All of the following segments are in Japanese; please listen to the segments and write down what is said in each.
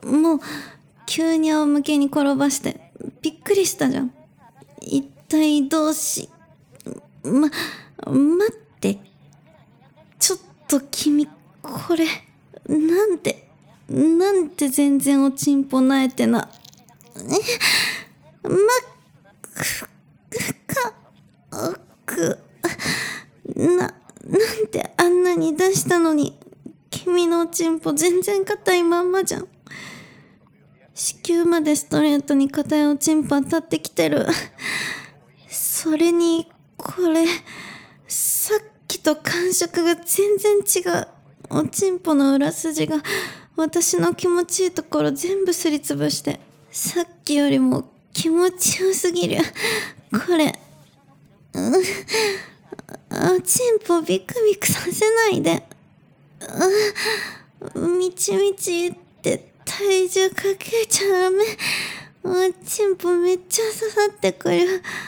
もう急に仰向けに転ばしてびっくりしたじゃん。一体どうし、待って、ちょっと君、これ、なんて全然おちんぽなえてな、く、なんてあんなに出したのに、君のおちんぽ全然硬いまんまじゃん。子宮までストレートに硬いおちんぽ当たってきてる。それに、これ、さっきと感触が全然違う。おちんぽの裏筋が私の気持ちいいところ全部すりつぶして、さっきよりも気持ちよすぎる。これ、おちんぽビクビクさせないで。みちみちって体重かけちゃダメ。おちんぽめっちゃ刺さってくる。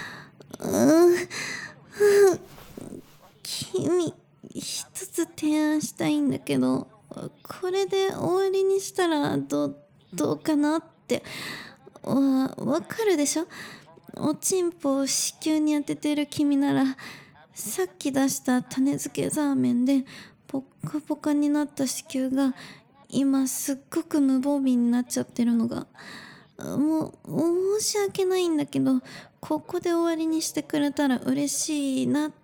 君、一つ提案したいんだけど、これで終わりにしたらどうかなって。わかるでしょ？おちんぽを子宮に当ててる君なら、さっき出した種漬けザーメンでポッカポカになった子宮が今すっごく無防備になっちゃってるのが、もう申し訳ないんだけど、ここで終わりにしてくれたら嬉しいなって。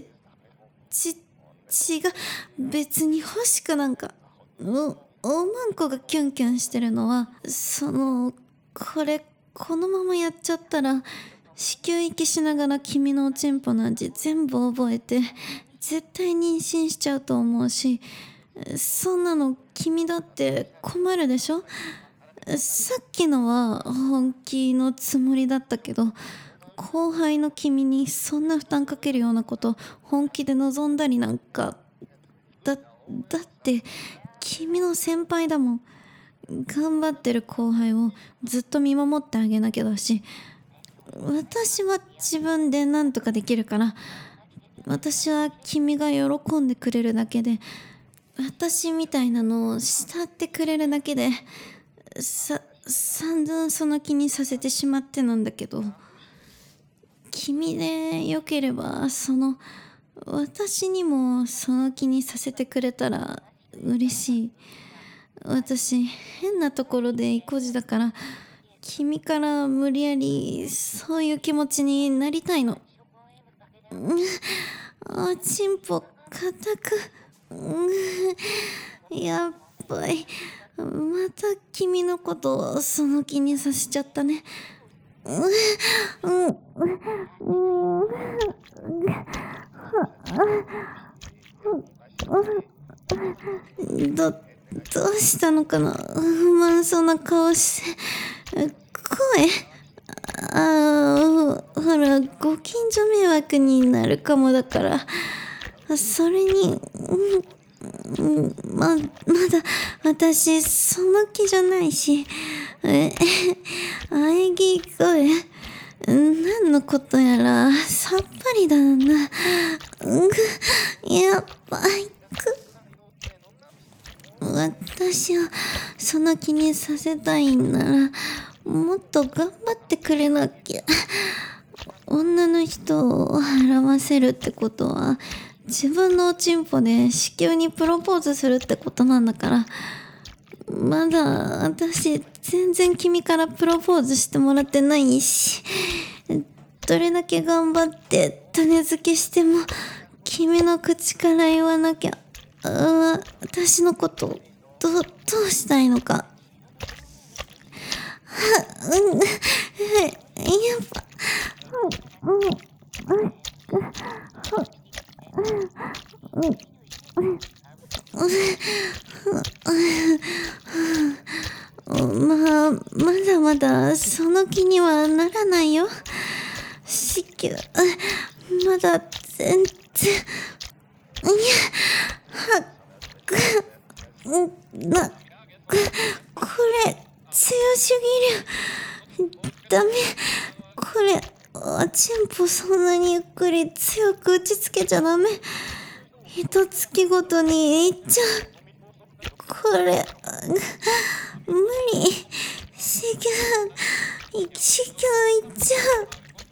血が別に欲しくなんか、おまんこがキュンキュンしてるのは、このままやっちゃったら子宮息しながら君のおちんぽの味全部覚えて絶対妊娠しちゃうと思うし、そんなの君だって困るでしょ。さっきのは本気のつもりだったけど、後輩の君にそんな負担かけるようなこと本気で望んだりなんか、だって君の先輩だもん。頑張ってる後輩をずっと見守ってあげなきゃだし、私は自分で何とかできるから、私は君が喜んでくれるだけで、私みたいなのを慕ってくれるだけで、散々その気にさせてしまってなんだけど、君でよければ私にもその気にさせてくれたら嬉しい。私変なところで意固地だから、君から無理やりそういう気持ちになりたいの。おちんぽ固く、やっぱりまた君のことをその気にさせちゃったね。どうしたのかな、不満そうな顔して。声、ほらご近所迷惑になるかもだから。それに、まだ私その気じゃないし。喘ぎ声、何のことやらさっぱりだな。やっぱり私をその気にさせたいんならもっと頑張ってくれなきゃ。女の人を笑わせるってことは自分のおちんぽで子宮にプロポーズするってことなんだから。まだ私全然君からプロポーズしてもらってないし、どれだけ頑張って種付けしても君の口から言わなきゃ。私のことどうしたいのか。やっぱまだまだその気にはならないよ。子宮まだ全然。これ強すぎる。ダメ。これおちんぽそんなにゆっくり強く打ちつけちゃダメ。一月ごとにいっちゃう。これ無理。子宮行っちゃう。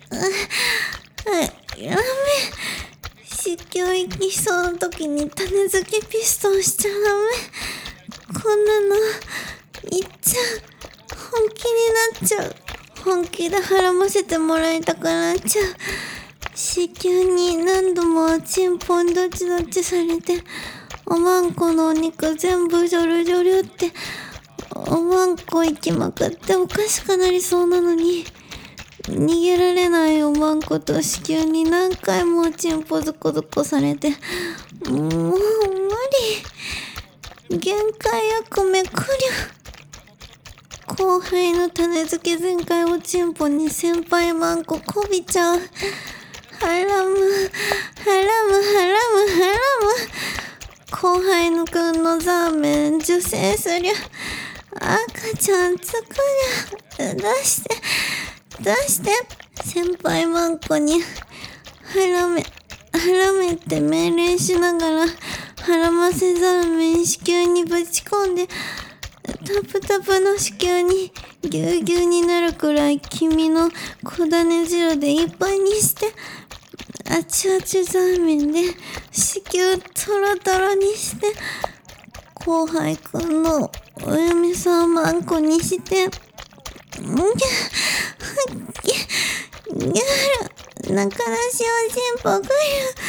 やめ。子宮行きそうな時に種付けピストンしちゃダメ。こんなの言っちゃう。本気になっちゃう。本気で孕ませてもらいたくなっちゃう。子宮に何度もチンポンどちどちされて、おまんこのお肉全部ジョルジョルって、おまんこ行きまくっておかしくなりそうなのに、逃げられないおまんこと子宮に何回もチンポズコズコされて、もう無理。限界役目くりゃ。後輩の種付け全開をチンポに先輩マンコこびちゃう。はらむ、はらむ、はらむ、はらむ。後輩のくんのザーメン受精すりゃ。赤ちゃんつくりゃ。出して、出して。先輩マンコに、はらめって命令しながら、はらませザーメン子宮にぶち込んで、タプタプの子宮にぎゅうぎゅうになるくらい君の小種汁でいっぱいにして、あちあちザーメンで子宮トロトロにして、後輩くんのお嫁さんマンコにして、中出しおちんぽくる。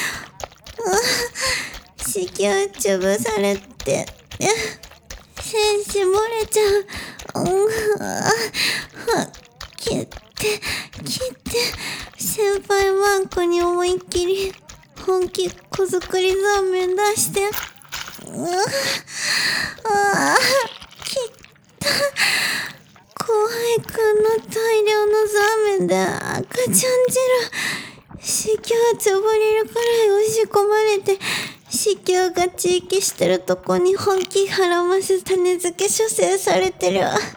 子宮潰されて、線絞れちゃう。切って、先輩マンコに思いっきり、本気子作りザーメン出して、切った。後輩くんの大量のザーメンで赤ちゃん汁、子宮潰れるくらい押し込まれて、子宮が地域してるとこに本気はらませ種付け処精されてる。まだ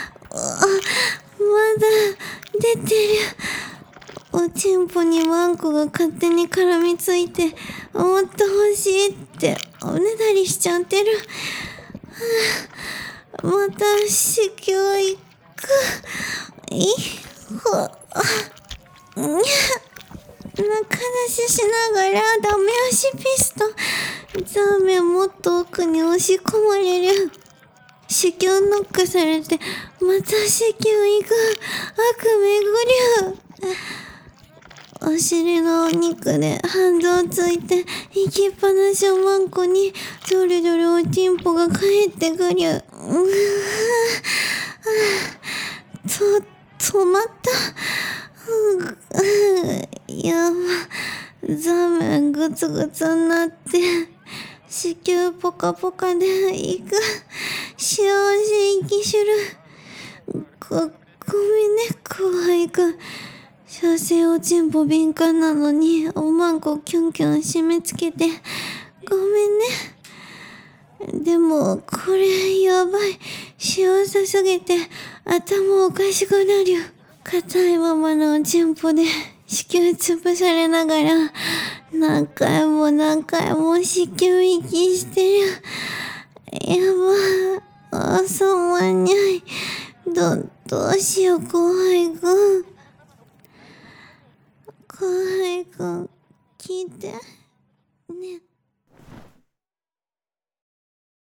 出てる。おちんぽにワンコが勝手に絡みついて、もっと欲しいっておねだりしちゃってる。また子宮行く。中出ししながらダメ押しピストン。ザーメンもっと奥に押し込まれる。子宮ノックされて、また子宮行く。悪めぐりゅう。お尻のお肉で反動ついて、行きっぱなしおまんこに、ジョリジョリおちんぽが帰ってくりゅ。止まった。やば。ザーメングツグツになって、子宮ポカポカで行く。幸せ生きしゅる。ごめんね、後輩くん。射精おちんぽ敏感なのに、おまんこキュンキュン締め付けて、ごめんね。でも、これやばい。幸せすぎて、頭おかしくなるよ。硬いままのおちんぽで、子宮潰されながら、何回も子宮息してる。やば。そうまんにゃい。どうしよう、後輩くん。後輩くん、聞いて。ね。